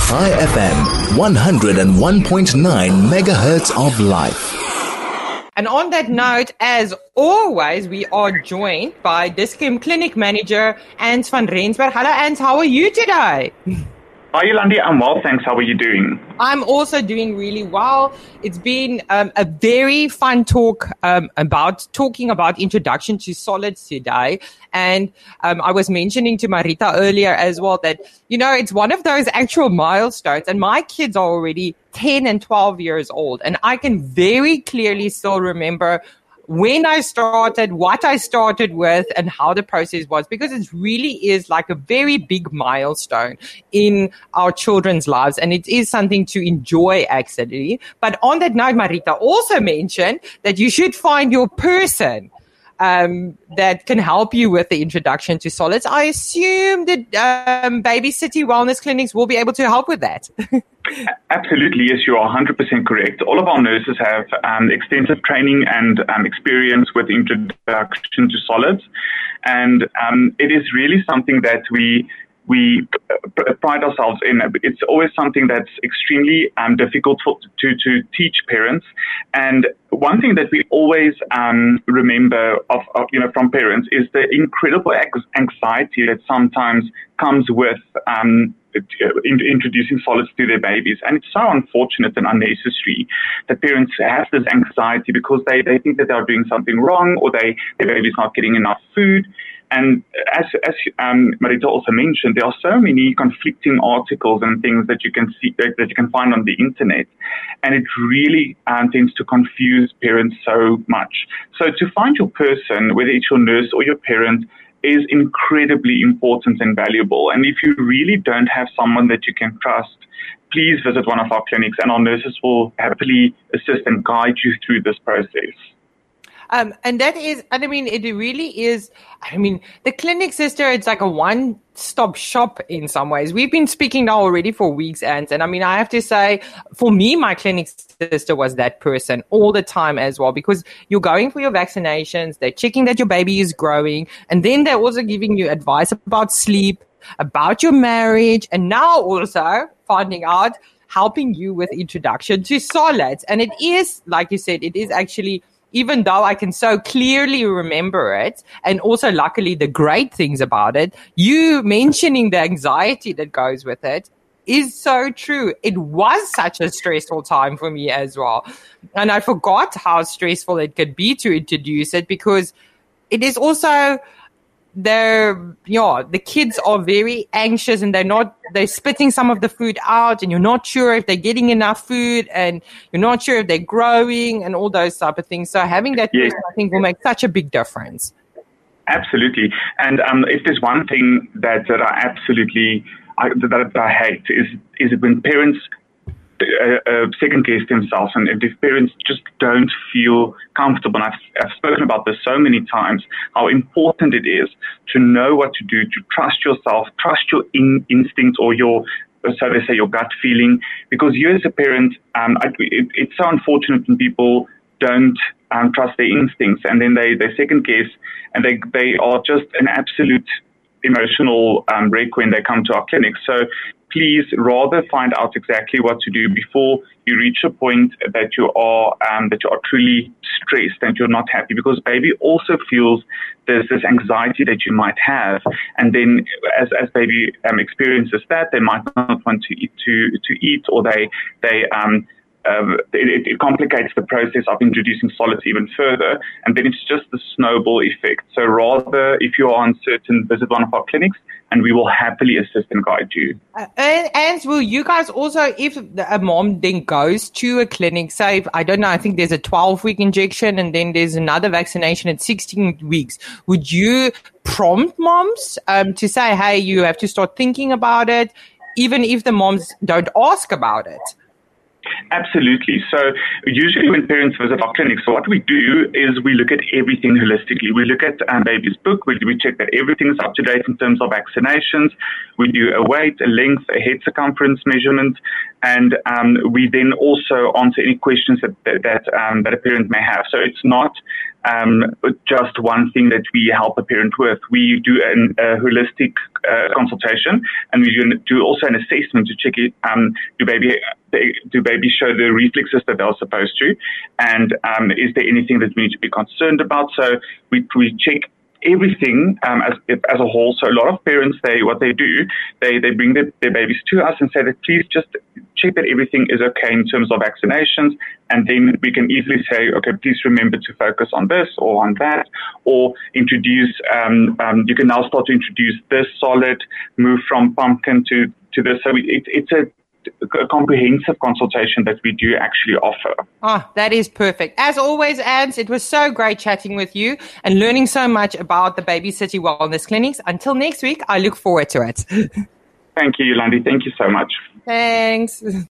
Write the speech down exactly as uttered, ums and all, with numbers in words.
High F M, one oh one point nine megahertz of life. And on that note, as always, we are joined by Dis-Chem Clinic Manager, Ans van Rensburg. Hello, Ans. How are you today? Hi, Yolandi. I'm well, thanks. How are you doing? I'm also doing really well. It's been um, a very fun talk um, about talking about introduction to solids today. And um, I was mentioning to Marita earlier as well that, you know, it's one of those actual milestones. And my kids are already ten and twelve years old. And I can very clearly still remember when I started, what I started with, and how the process was, because it really is like a very big milestone in our children's lives, and it is something to enjoy, actually. But on that note, Marita also mentioned that you should find your person um, that can help you with the introduction to solids. I assume that um, Baby City Wellness Clinics will be able to help with that. Absolutely, yes, you are one hundred percent correct. All of our nurses have um, extensive training and um, experience with introduction to solids, and um, it is really something that we we pride ourselves in. It's always something that's extremely um, difficult for, to to teach parents, and one thing that we always um, remember of, of you know from parents is the incredible anxiety that sometimes comes with um, introducing solids to their babies. And it's so unfortunate and unnecessary that parents have this anxiety because they, they think that they're doing something wrong, or they their baby's not getting enough food. And as as um, Marita also mentioned, there are so many conflicting articles and things that you can see that you can find on the internet, and it really um, tends to confuse parents so much. So to find your person, whether it's your nurse or your parent, is incredibly important and valuable. And if you really don't have someone that you can trust, please visit one of our clinics, and our nurses will happily assist and guide you through this process. Um, and that is, and I mean, it really is, I mean, the clinic, sister, it's like a one-stop shop in some ways. We've been speaking now already for weeks, and, and I mean, I have to say, for me, my clinic sister was that person all the time as well, because you're going for your vaccinations, they're checking that your baby is growing, and then they're also giving you advice about sleep, about your marriage, and now also finding out, helping you with introduction to solids. And it is, like you said, it is actually, even though I can so clearly remember it, and also luckily the great things about it, you mentioning the anxiety that goes with it is so true. It was such a stressful time for me as well. And I forgot how stressful it could be to introduce it, because it is also, they're, you know, the kids are very anxious, and they're not, they're spitting some of the food out, and you're not sure if they're getting enough food, and you're not sure if they're growing, and all those type of things. So having that yes. person, I think, will make such a big difference. Absolutely. And um, if there's one thing that, that I absolutely, I, that, that I hate is, is when parents Uh, uh, second guess themselves, and if parents just don't feel comfortable. And I've, I've spoken about this so many times, how important it is to know what to do, to trust yourself, trust your in, instinct, or your, so they say, your gut feeling, because you as a parent, um, I, it, it's so unfortunate when people don't um, trust their instincts, and then they, they second guess, and they, they are just an absolute emotional um, wreck when they come to our clinic. So please rather find out exactly what to do before you reach a point that you are um, that you are truly stressed and you're not happy, because baby also feels there's this anxiety that you might have, and then as as baby um, experiences that, they might not want to eat to to eat, or they they um. Uh, it, it complicates the process of introducing solids even further, and then it's just the snowball effect. So rather, if you are uncertain, visit one of our clinics, and we will happily assist and guide you. Uh, and, and will you guys also, if a mom then goes to a clinic, say, if, I don't know, I think there's a twelve-week injection, and then there's another vaccination at sixteen weeks, would you prompt moms um, to say, hey, you have to start thinking about it, even if the moms don't ask about it? Absolutely. So usually when parents visit our clinic, so what we do is we look at everything holistically. We look at um, baby's book. We, we check that everything is up to date in terms of vaccinations. We do a weight, a length, a head circumference measurement, and um, we then also answer any questions that that, um, that a parent may have. So it's not um, just one thing that we help a parent with. We do an, a holistic uh, consultation, and we do, do also an assessment to check it, um, do baby do baby show the reflexes that they're supposed to, and um, is there anything that we need to be concerned about? So we we check everything um, as as a whole. So a lot of parents, they what they do, they they bring their, their babies to us and say that please just check that everything is okay in terms of vaccinations, and then we can easily say, okay, please remember to focus on this or on that, or introduce. Um, um, you can now start to introduce this solid, move from pumpkin to to this. So it, it's a a comprehensive consultation that we do actually offer. Oh, that is perfect. As always, Ans, it was so great chatting with you and learning so much about the Baby City Wellness Clinics. Until next week, I look forward to it. Thank you, Yolandi. Thank you so much. Thanks.